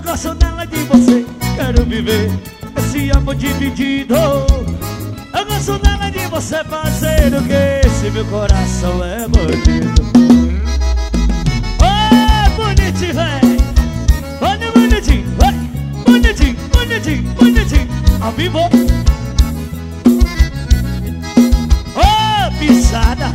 gosto dela de você, quero viver esse amor dividido. Eu gosto dela de você, fazer o que se meu coração é bandido. Ô, bonitinho, véi. Olha, bonitinho, vai. Bonitinho, bonitinho, bonitinho. Ao vivo. Ô, pisada.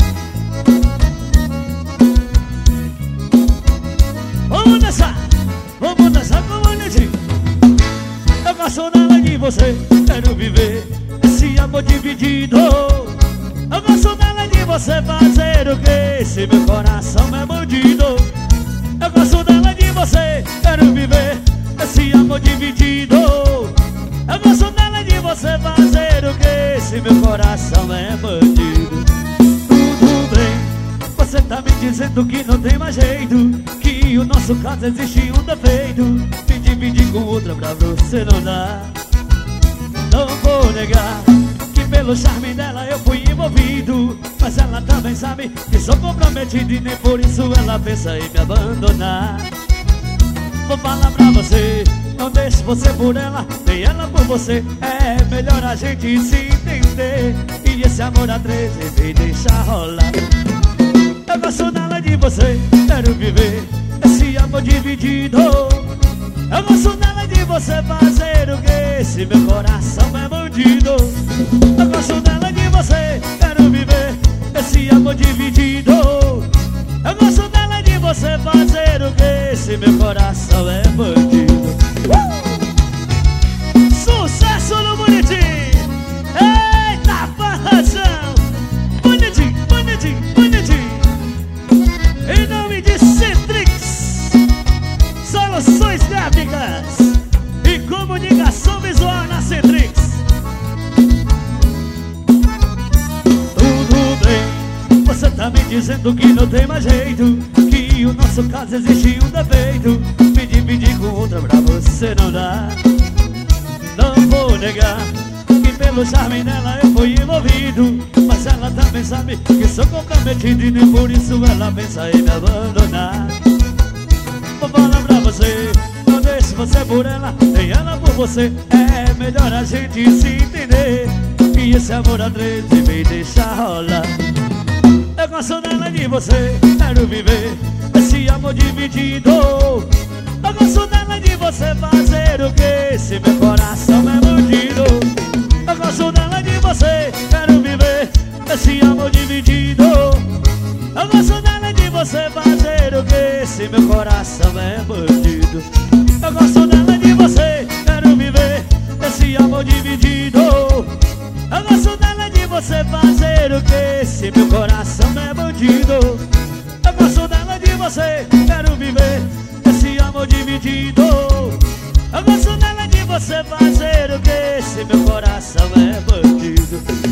Vamos dançar com o bonitinho. Eu gosto dela de você, quero viver esse amor dividido. Eu gosto dela de você, fazer o que se meu coração é bandido. Eu gosto dela de você, quero viver esse amor dividido. Eu gosto dela de você, fazer o que se meu coração é bandido. Tudo bem, você tá me dizendo que não tem mais jeito, que o nosso caso existe um defeito. Me dividir com outra pra você não dá. Não vou negar que pelo charme dela eu fui envolvido, mas ela também sabe que sou comprometido e nem por isso ela pensa em me abandonar. Vou falar pra você, não deixe você por ela, nem ela por você. É melhor a gente se entender, e esse amor a três me deixa rolar. Eu gosto dela de você, quero viver esse amor dividido. Eu gosto dela de você, fazer o que se meu coração é bandido. Eu gosto dela de você, quero viver esse amor dividido. Eu gosto dela de você, fazer o que se meu coração é bandido. Sucesso no bonitinho. Eita, farração. Bonitinho, bonitinho, bonitinho. Em nome de Centrix Soluções Gráficas e Comunicação Visual na Centrix. Tudo bem, você tá me dizendo que não tem mais jeito, que o nosso caso existe um defeito. Me dividir com outra pra você não dá. Não vou negar que pelo charme dela eu fui envolvido, mas ela também sabe que sou comprometido e nem por isso ela pensa em me abandonar. Vou falar pra você, não deixe você por ela, nem ela por você. É melhor a gente se entender, e esse amor a três me deixa rolar. Eu gosto dela de você, quero viver esse amor dividido. Eu gosto dela de você, fazer o que se meu coração é bandido. Eu gosto dela de você, quero viver esse amor dividido. Eu gosto dela de você, fazer o que se meu coração é bandido. Eu gosto dela de você, quero viver esse amor dividido. Eu gosto dela de você, fazer o que se meu coração é bandido. Eu gosto dela de você, quero viver esse amor dividido. Eu gosto dela de você, fazer o que se meu coração é bandido.